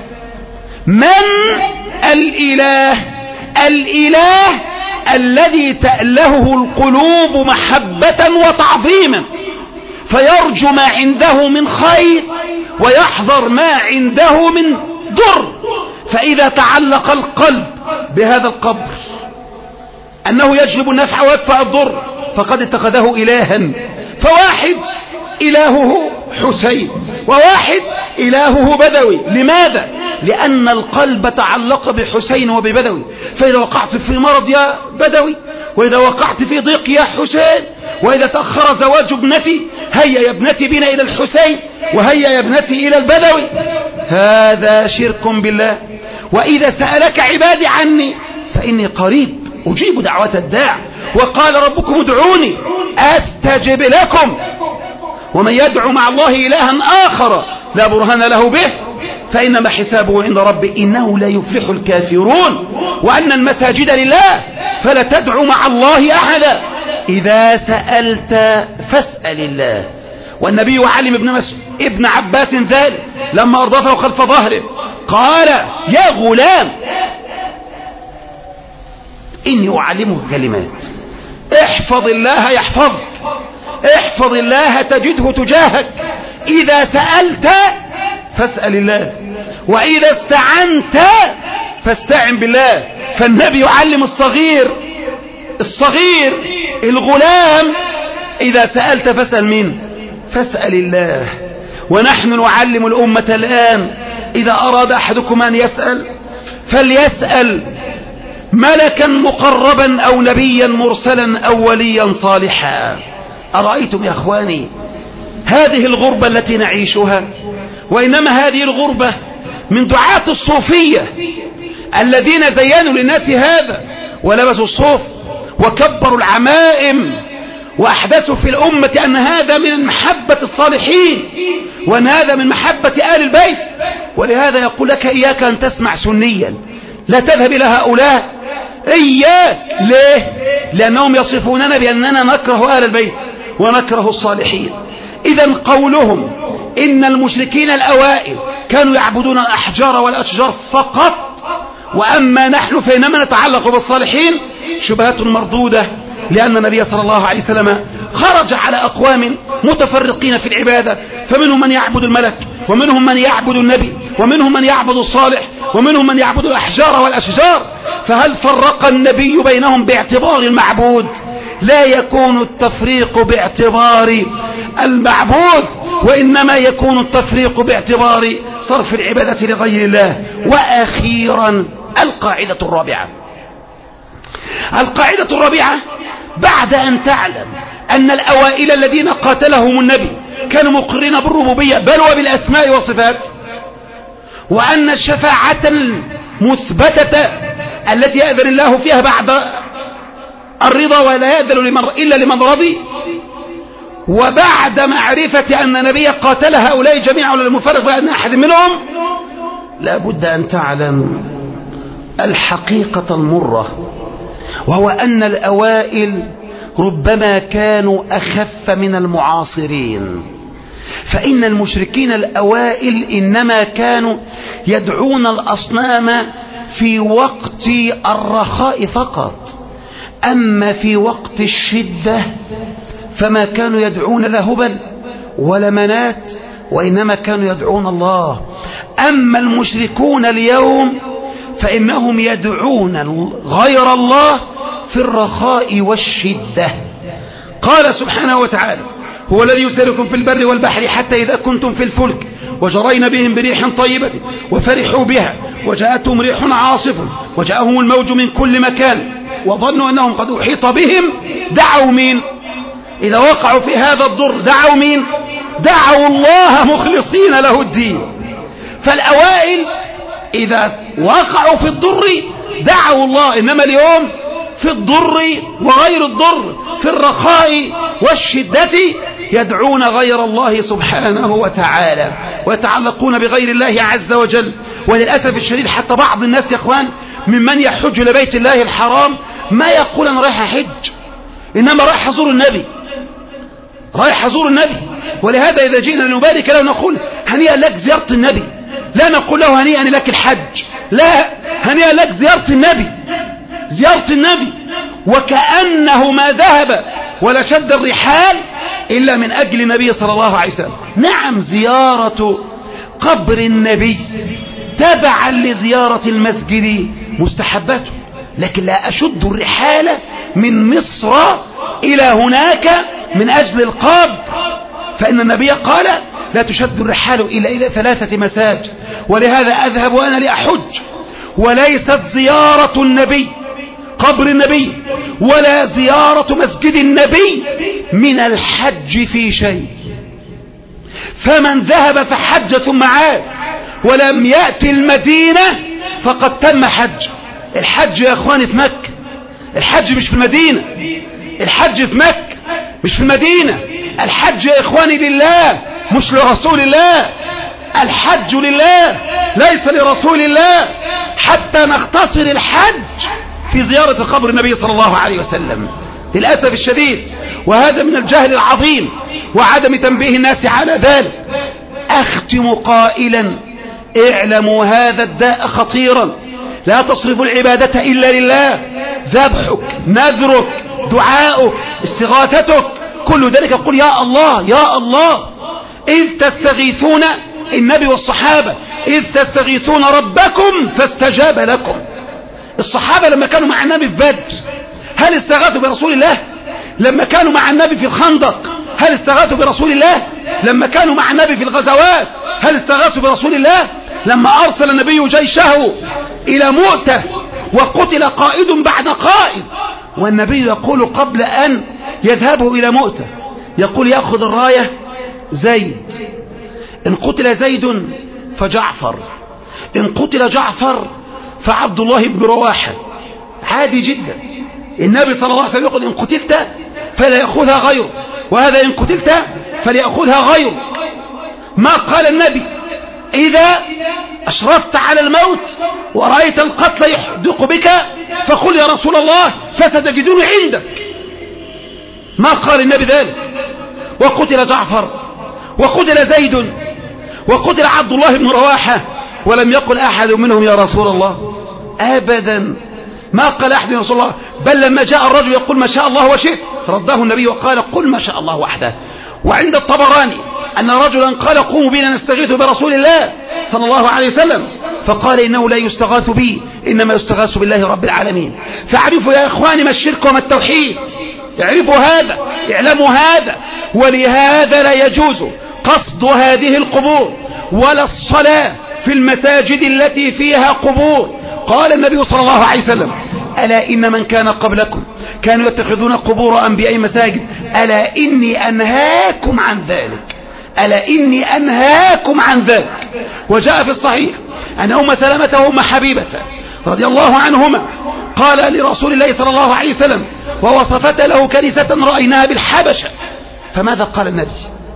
من الإله؟ الإله الذي تألهه القلوب محبة وتعظيما، فيرجو ما عنده من خير ويحذر ما عنده من ضر. فإذا تعلق القلب بهذا القبر أنه يجلب النفع ويدفع الضر فقد اتخذه إلها. فواحد إلهه حسين وواحد إلهه بدوي. لماذا؟ لأن القلب تعلق بحسين وببدوي. فإذا وقعت في مرض يا بدوي، وإذا وقعت في ضيق يا حسين، وإذا تأخر زواج ابنتي هيا يا ابنتي بنا إلى الحسين، وهيا يا ابنتي إلى البدوي. هذا شرك بالله. وإذا سألك عبادي عني فإني قريب أجيب دعوة الداع، وقال ربكم ادعوني أستجب لكم. ومن يدعو مع الله إلها آخر لا برهان له به فإنما حسابه عند ربه إنه لا يفلح الكافرون. وأن المساجد لله فلا تدعو مع الله أحدا. إذا سألت فاسأل الله. والنبي علم ابن عباس ذلك لما أردفه خلف ظهره قال يا غلام إني أعلمك كلمات احفظ الله يحفظك، احفظ الله تجده تجاهك. إذا سألت فاسأل الله، وإذا استعنت فاستعن بالله. فالنبي يعلم الصغير الغلام إذا سألت فاسأل مين؟ فاسأل الله. ونحن نعلم الأمة الآن إذا أراد أحدكم أن يسأل فليسأل ملكا مقربا أو نبيا مرسلا أو وليا صالحا. أرأيتم يا أخواني هذه الغربة التي نعيشها؟ وإنما هذه الغربة من دعاة الصوفية الذين زينوا للناس هذا ولبسوا الصوف وكبروا العمائم وأحدثوا في الأمة أن هذا من محبة الصالحين وأن هذا من محبة آل البيت. ولهذا يقول لك إياك أن تسمع سنيا، لا تذهب إلى هؤلاء، إياك. ليه؟ لأنهم يصفوننا بأننا نكره آل البيت ونكره الصالحين. إذا قولهم إن المشركين الأوائل كانوا يعبدون الأحجار والأشجار فقط، وأما نحن فإنما نتعلق بالصالحين، شبهات مردودة. لأن النبي صلى الله عليه وسلم خرج على أقوام متفرقين في العبادة، فمنهم من يعبد الملك، ومنهم من يعبد النبي، ومنهم من يعبد الصالح، ومنهم من يعبد الأحجار والأشجار. فهل فرق النبي بينهم باعتبار المعبود؟ لا يكون التفريق باعتبار المعبود، وإنما يكون التفريق باعتبار صرف العبادة لغير الله. وأخيرا القاعدة الرابعة بعد أن تعلم أن الأوائل الذين قاتلهم النبي كانوا مقرين بالربوبية بل وبالأسماء والصفات، وأن الشفاعة المثبتة التي يأذن الله فيها بعد الرضا ولا يأذن إلا لمن رضي، وبعد معرفة أن نبي قاتل هؤلاء جميعا ولا المفرق بأن أحد منهم، لا بد أن تعلم الحقيقة المرة، وهو أن الأوائل ربما كانوا أخف من المعاصرين. فإن المشركين الأوائل إنما كانوا يدعون الأصنام في وقت الرخاء فقط، أما في وقت الشدة فما كانوا يدعون لا هبل ولا منات، وإنما كانوا يدعون الله. أما المشركون اليوم فإنهم يدعون غير الله في الرخاء والشدة. قال سبحانه وتعالى: هو الذي يسيركم في البر والبحر حتى إذا كنتم في الفلك وجرين بهم بريح طيبة وفرحوا بها وجاءتهم ريح عاصف وجاءهم الموج من كل مكان وظنوا أنهم قد أحيط بهم، دعوا مين؟ إذا وقعوا في هذا الضر دعوا مين؟ دعوا الله مخلصين له الدين. فالأوائل إذا وقعوا في الضر دعوا الله، إنما اليوم في الضر وغير الضر، في الرخاء والشدة يدعون غير الله سبحانه وتعالى ويتعلقون بغير الله عز وجل. وللأسف الشديد حتى بعض الناس يا اخوان ممن يحج لبيت الله الحرام ما يقول أنا رايح أحج، إنما رايح أزور النبي، رايح أزور النبي. ولهذا إذا جئنا لنبارك له نقول هنيئا لك زيارة النبي، لا نقول له هنيئا لك الحج، لا، هنيئا لك زيارة النبي، زيارة النبي. وكأنه ما ذهب ولا شد الرحال إلا من أجل النبي صلى الله عليه وسلم. نعم، زيارة قبر النبي تبعا لزيارة المسجد مستحبته، لكن لا أشد الرحال من مصر إلى هناك من أجل القبر، فإن النبي قال لا تشد الرحال إلى 3 مساجد. ولهذا أذهب وأنا لأحج، وليست زيارة النبي قبر النبي ولا زيارة مسجد النبي من الحج في شيء. فمن ذهب فحج ثم عاد ولم يأتي المدينة فقد تم حج. الحج يا اخواني في مكة، الحج مش في المدينة، الحج في مكة مش في المدينة. الحج يا اخواني لله مش لرسول الله، الحج لله ليس لرسول الله، حتى نختصر الحج في زيارة قبر النبي صلى الله عليه وسلم للأسف الشديد. وهذا من الجهل العظيم وعدم تنبيه الناس على ذلك. أختم قائلا: اعلموا هذا الداء خطيرا، لا تصرفوا العبادة إلا لله، ذبحك، نذرك، دعاؤك، استغاثتك، كل ذلك قل يا الله يا الله. إذ تستغيثون النبي والصحابة، إذ تستغيثون ربكم فاستجاب لكم. الصحابة لما كانوا مع النبي في بدر هل استغاثوا برسول الله؟ لما كانوا مع النبي في الخندق هل استغاثوا برسول الله؟ لما كانوا مع النبي في الغزوات هل استغاثوا برسول الله؟ لما أرسل النبي جيشه إلى مؤتة وقتل قائد بعد قائد، والنبي يقول قبل أن يذهبوا إلى مؤتة يقول يأخذ الراية زيد، إن قتل زيد فجعفر، إن قتل جعفر فعبد الله بن رواحة. عادي جدا. النبي صلى الله عليه وسلم يقول إن قتلت فلا يأخذها غيره، وهذا إن قتلت فليأخذها غيره. ما قال النبي إذا أشرفت على الموت ورأيت القتل يحدق بك فقل يا رسول الله فستجدون عندك، ما قال النبي ذلك. وقتل جعفر وقتل زيد وقتل عبد الله بن رواحة ولم يقل أحد منهم يا رسول الله، أبدا ما قال أحد يا رسول الله، بل لما جاء الرجل يقول ما شاء الله وشئت رده النبي وقال قل ما شاء الله وحده. وعند الطبراني أن رجلا قال قوموا بنا نستغيث برسول الله صلى الله عليه وسلم، فقال إنه لا يستغاث بي إنما يستغاث بالله رب العالمين. فاعرفوا يا إخواني ما الشرك وما التوحيد، اعرفوا هذا، اعلموا هذا. ولهذا لا يجوز قصد هذه القبور ولا الصلاة في المساجد التي فيها قبور. قال النبي صلى الله عليه وسلم ألا إن من كان قبلكم كانوا يتخذون قبور أنبياء مساجد، ألا إني أنهاكم عن ذلك، ألا إني أنهاكم عن ذلك. وجاء في الصحيح أن أم سلمة وأم حبيبة رضي الله عنهما قال لرسول الله صلى الله عليه وسلم ووصفت له كنيسة رأيناها بالحبشة. فماذا قال النبي؟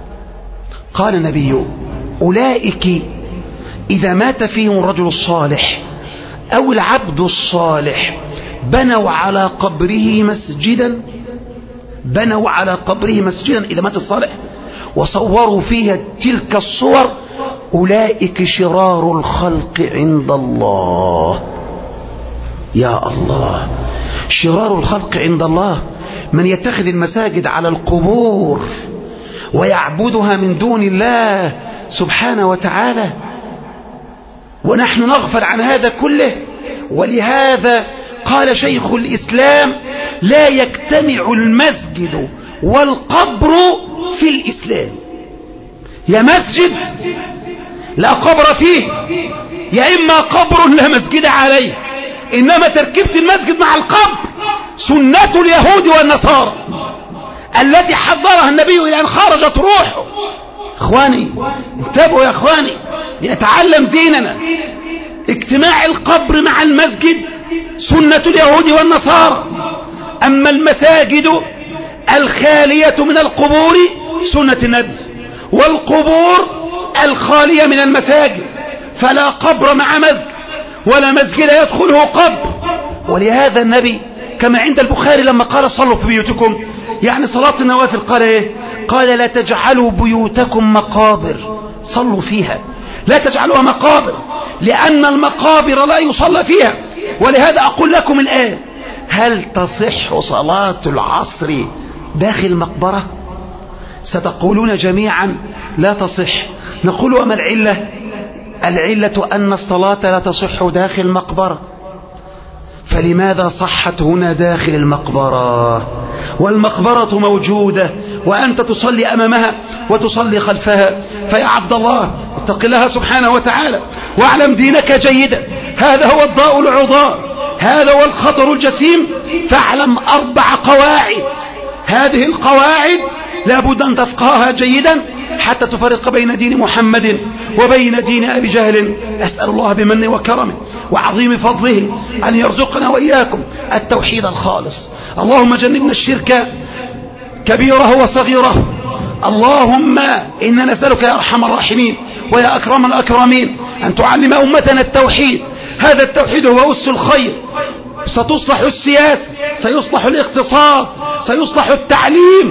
قال النبي أولئك إذا مات فيهم الرجل الصالح أو العبد الصالح بنوا على قبره مسجدا، بنوا على قبره مسجدا إذا مات الصالح وصوروا فيها تلك الصور، أولئك شرار الخلق عند الله. يا الله، شرار الخلق عند الله من يتخذ المساجد على القبور ويعبدها من دون الله سبحانه وتعالى، ونحن نغفل عن هذا كله. ولهذا قال شيخ الإسلام لا يجتمع المسجد والقبر في الإسلام، يا مسجد لا قبر فيه، يا إما قبر لا مسجد عليه. إنما تركيبة المسجد مع القبر سنة اليهود والنصارى التي حضرها النبي إلى أن خرجت روحه. إخواني انتبهوا يا إخواني لنتعلم ديننا. اجتماع القبر مع المسجد سنة اليهود والنصارى، أما المساجد الخالية من القبور سنة النبي، والقبور الخالية من المساجد، فلا قبر مع مسجد ولا مسجد يدخله قبر. ولهذا النبي كما عند البخاري لما قال صلوا في بيوتكم، يعني صلاة النوافل، قال ايه؟ قال لا تجعلوا بيوتكم مقابر، صلوا فيها، لا تجعلوها مقابر، لأن المقابر لا يصلى فيها. ولهذا أقول لكم الآن، هل تصح صلاة العصر داخل مقبرة؟ ستقولون جميعا لا تصح. نقول وما العلة؟ العلة أن الصلاة لا تصح داخل مقبرة، فلماذا صحت هنا داخل المقبرة؟ والمقبرة موجودة وأنت تصلي أمامها وتصلي خلفها. فيا عبد الله اتق الله سبحانه وتعالى واعلم دينك جيدا، هذا هو الضاء العضاء، هذا هو الخطر الجسيم. فاعلم 4 قواعد، هذه القواعد لابد أن تفقهها جيدا حتى تفرق بين دين محمد وبين دين أبي جهل. أسأل الله بمنه وكرمه وعظيم فضله أن يرزقنا وإياكم التوحيد الخالص. اللهم جنبنا الشرك كبيره وصغيره. اللهم إنا نسألك يا أرحم الراحمين ويا أكرم الأكرمين أن تعلم أمتنا التوحيد. هذا التوحيد هو أس الخير. ستصلح السياسة، سيصلح الاقتصاد، سيصلح التعليم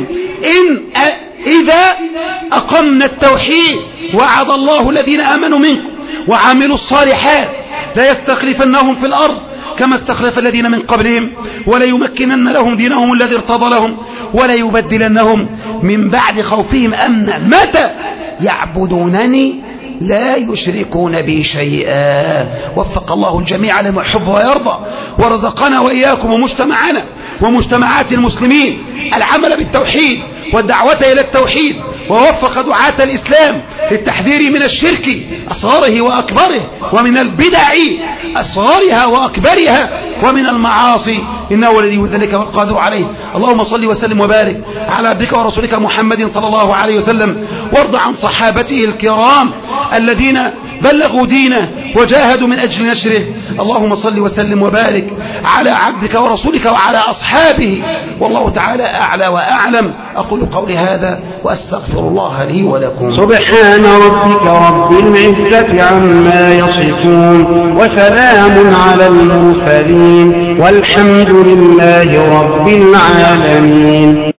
إذا أقمنا التوحيد. وعد الله الذين آمنوا منكم وعملوا الصالحات لا يستخلفنهم في الأرض كما استخلف الذين من قبلهم وليمكنن لهم دينهم الذي ارتضى لهم وليبدلنهم من بعد خوفهم أمنا. متى؟ يعبدونني لا يشركون بي شيئا. وفق الله الجميع لما يحب ويرضى، ورزقنا وإياكم ومجتمعنا ومجتمعات المسلمين العمل بالتوحيد والدعوة إلى التوحيد، ووفق دعاة الإسلام للتحذير من الشرك أصغره وأكبره، ومن البدع أصغرها وأكبرها، ومن المعاصي، إنه ولي ذلك والقادر عليه. اللهم صل وسلم وبارك على عبدك ورسولك محمد صلى الله عليه وسلم، وارض عن صحابته الكرام الذين بلغوا دينه وجاهدوا من أجل نشره. اللهم صل وسلم وبارك على عبدك ورسولك وعلى أصحابه، والله تعالى أعلى وأعلم. أقول قولي هذا وأستغفر الله لي ولكم. سبحان ربك رب العزة عما يصفون، وسلام على المرسلين، والحمد لله رب العالمين.